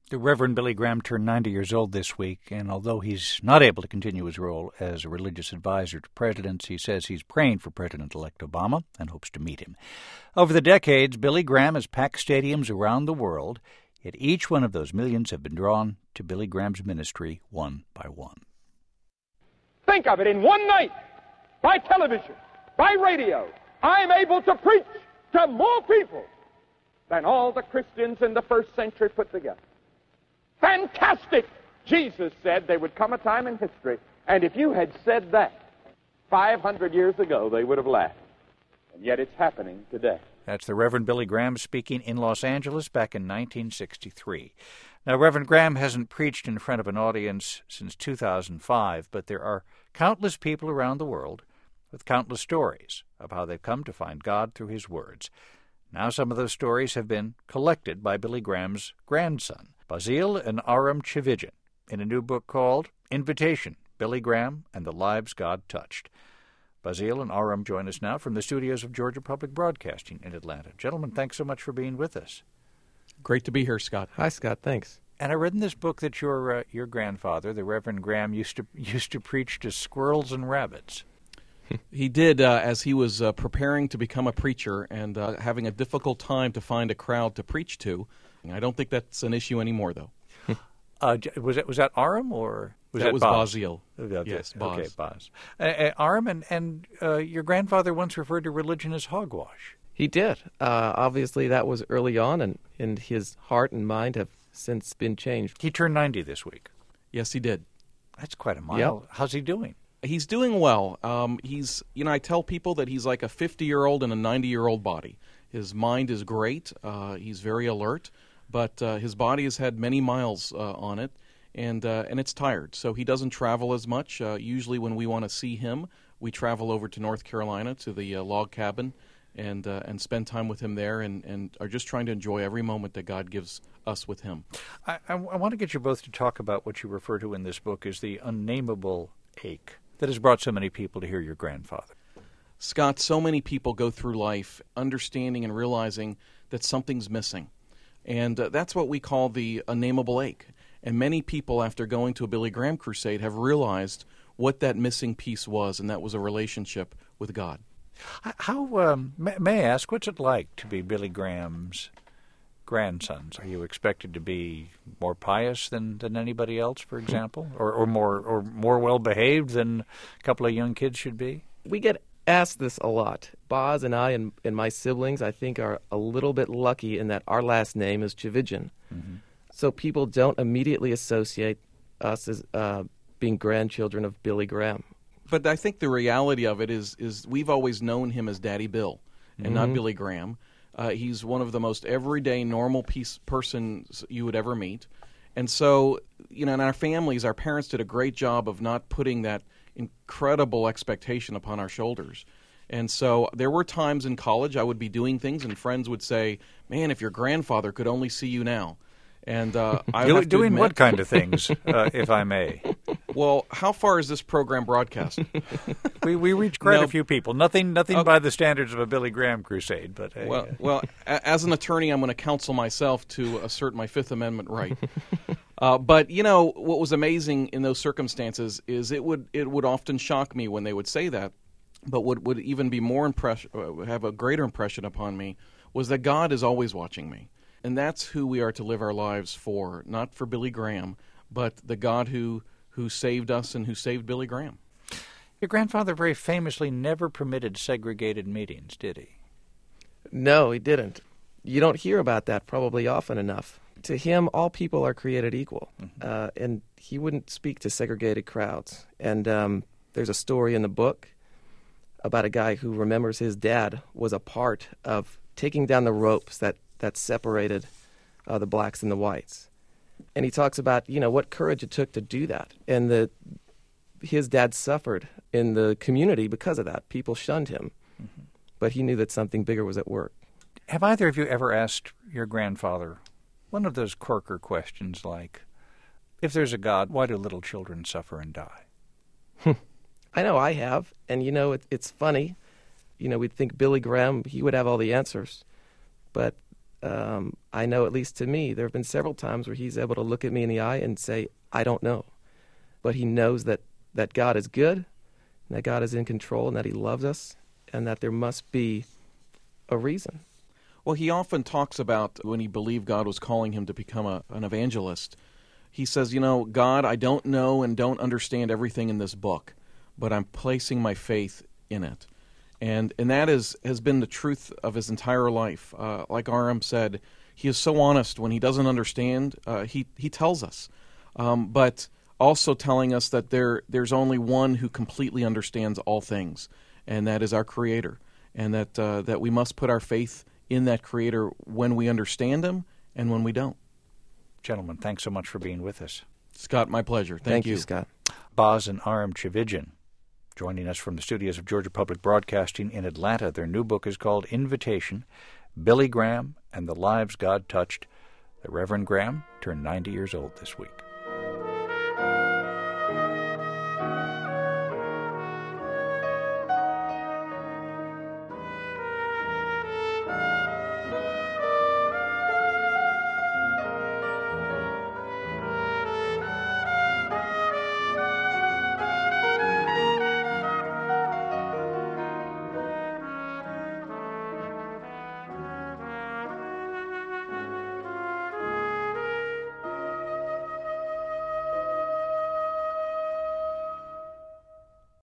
The Reverend Billy Graham turned 90 years old this week, and although he's not able to continue his role as a religious advisor to presidents, he says he's praying for President-elect Obama and hopes to meet him. Over the decades, Billy Graham has packed stadiums around the world, yet each one of those millions have been drawn to Billy Graham's ministry one by one. Think of it, in one night, by television, by radio, I'm able to preach to more people than all the Christians in the first century put together. Fantastic! Jesus said there would come a time in history, and if you had said that 500 years ago, they would have laughed. And yet it's happening today. That's the Reverend Billy Graham speaking in Los Angeles back in 1963. Now, Reverend Graham hasn't preached in front of an audience since 2005, but there are countless people around the world with countless stories of how they've come to find God through his words. Now some of those stories have been collected by Billy Graham's grandson, Basil and Aram Tchividjian, in a new book called Invitation, Billy Graham and the Lives God Touched. Basil and Aram join us now from the studios of Georgia Public Broadcasting in Atlanta. Gentlemen, thanks so much for being with us. Great to be here, Scott. Hi, Scott. Thanks. And I read in this book that your grandfather, the Reverend Graham, used to preach to squirrels and rabbits. He did as he was preparing to become a preacher and having a difficult time to find a crowd to preach to. I don't think that's an issue anymore, though. Was that Aram or was that was Boz? Basil? Yes, Boz. Okay, Boz. Aram and your grandfather once referred to religion as hogwash. He did. Obviously, that was early on, and his heart and mind have since been changed. He turned 90 this week. Yes, he did. That's quite a mile. Yep. How's he doing? He's doing well. I tell people that he's like a 50-year-old in a 90-year-old body. His mind is great. He's very alert, but his body has had many miles on it, and it's tired. So he doesn't travel as much. Usually when we want to see him, we travel over to North Carolina to the log cabin and spend time with him there and are just trying to enjoy every moment that God gives us with him. I want to get you both to talk about what you refer to in this book as the unnameable ache that has brought so many people to hear your grandfather. Scott, so many people go through life understanding and realizing that something's missing. And that's what we call the unnameable ache. And many people, after going to a Billy Graham crusade, have realized what that missing piece was, and that was a relationship with God. How, may I ask, what's it like to be Billy Graham's grandsons? Are you expected to be more pious than anybody else, for example, or more well behaved than a couple of young kids should be? We get asked this a lot. Boz and I and my siblings, I think, are a little bit lucky in that our last name is Tchividjian. Mm-hmm. So people don't immediately associate us as being grandchildren of Billy Graham. But I think the reality of it is we've always known him as Daddy Bill and not Billy Graham. He's one of the most everyday, normal persons you would ever meet. And so, in our families, our parents did a great job of not putting that incredible expectation upon our shoulders. And so there were times in college I would be doing things and friends would say, "Man, if your grandfather could only see you now." And I doing what kind of things, if I may? Well, how far is this program broadcast? We reach quite a few people. Nothing by the standards of a Billy Graham crusade, but well, as an attorney, I'm going to counsel myself to assert my Fifth Amendment right. But what was amazing in those circumstances is it would often shock me when they would say that. But what would even be more have a greater impression upon me was that God is always watching me. And that's who we are to live our lives for, not for Billy Graham, but the God who saved us and who saved Billy Graham. Your grandfather very famously never permitted segregated meetings, did he? No, he didn't. You don't hear about that probably often enough. To him, all people are created equal, and he wouldn't speak to segregated crowds. And there's a story in the book about a guy who remembers his dad was a part of taking down the ropes that separated the blacks and the whites. And he talks about, what courage it took to do that. And his dad suffered in the community because of that. People shunned him. Mm-hmm. But he knew that something bigger was at work. Have either of you ever asked your grandfather one of those Corker questions like, if there's a God, why do little children suffer and die? I know I have. And, it's funny. We'd think Billy Graham, he would have all the answers. But I know, at least to me, there have been several times where he's able to look at me in the eye and say, I don't know. But he knows that God is good, and that God is in control, and that he loves us, and that there must be a reason. Well, he often talks about when he believed God was calling him to become an evangelist. He says, God, I don't know and don't understand everything in this book, but I'm placing my faith in it. And that has been the truth of his entire life. Like Aram said, he is so honest. When he doesn't understand, he tells us. But also telling us that there's only one who completely understands all things, and that is our Creator. And that we must put our faith in that Creator when we understand him and when we don't. Gentlemen, thanks so much for being with us. Scott, my pleasure. Thank you, Scott. Boz and Aram Tchividjian, joining us from the studios of Georgia Public Broadcasting in Atlanta. Their new book is called Invitation, Billy Graham and the Lives God Touched. The Reverend Graham turned 90 years old this week.